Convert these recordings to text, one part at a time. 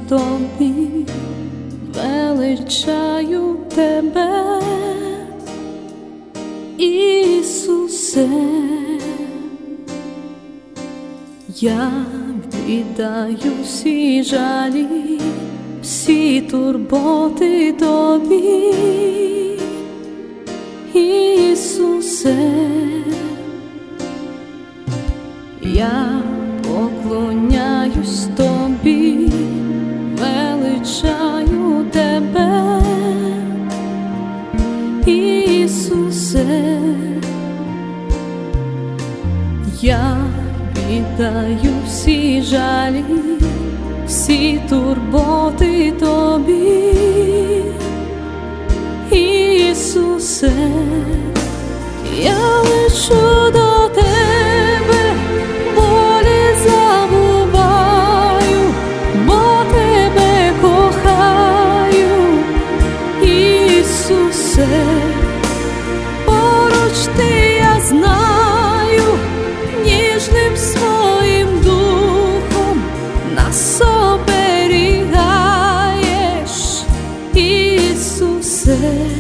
тобі, величаю тебе, Ісусе, я віддаю всі жалі, всі турботи тобі, Ісусе, я поклоняюсь тобі, величаю тебе, Ісусе, я віддаю всі жалі, всі турботи тобі, Ісусе, я лечу до тебе, болі забуваю, бо тебе кохаю, Ісусе, поруч ти, я знаю, ніжним своїм духом нас оберігаєш, Ісусе.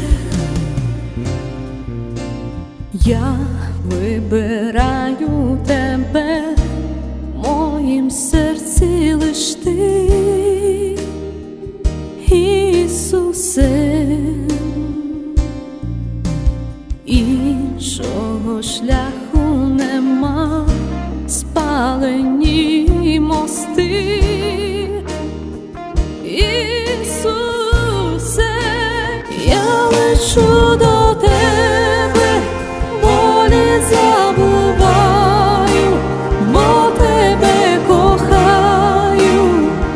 Я вибираю тебе, в моїм серці лиш ти, Ісусе, іншого шляху нема, спалені мости, Ісусе, я лечу до тебе, болі забуваю, бо тебе кохаю,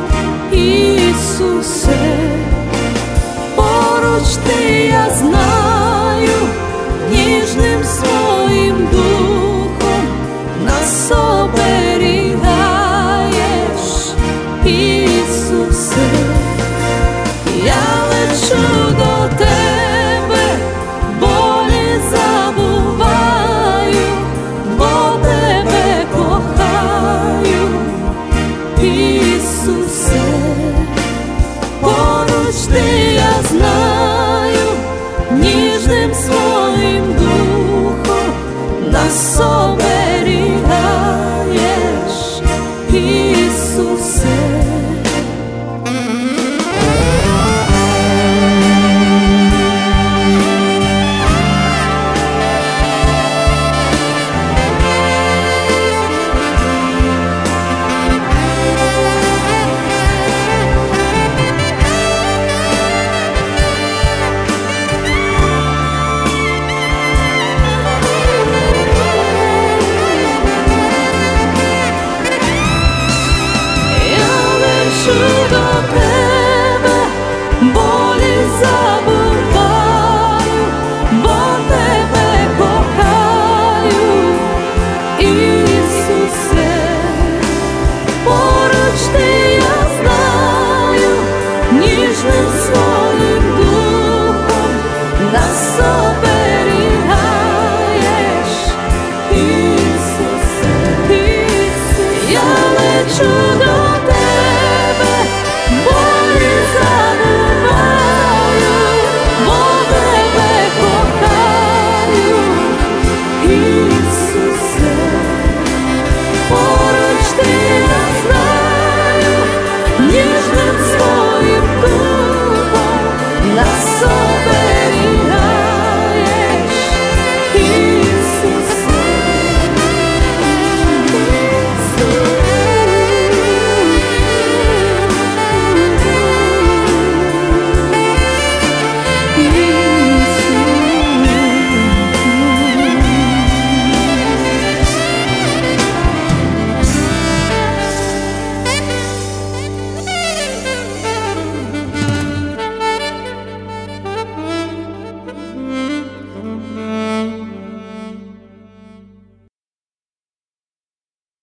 Ісусе, поруч ти, я знаю, ніжним своїм духом нас оберігаєш, Ісусе, я лечу до тебе, болі забуваю, бо тебе кохаю, Ісусе, поруч ти, я знаю, ніжним своїм духом нас оберігаєш,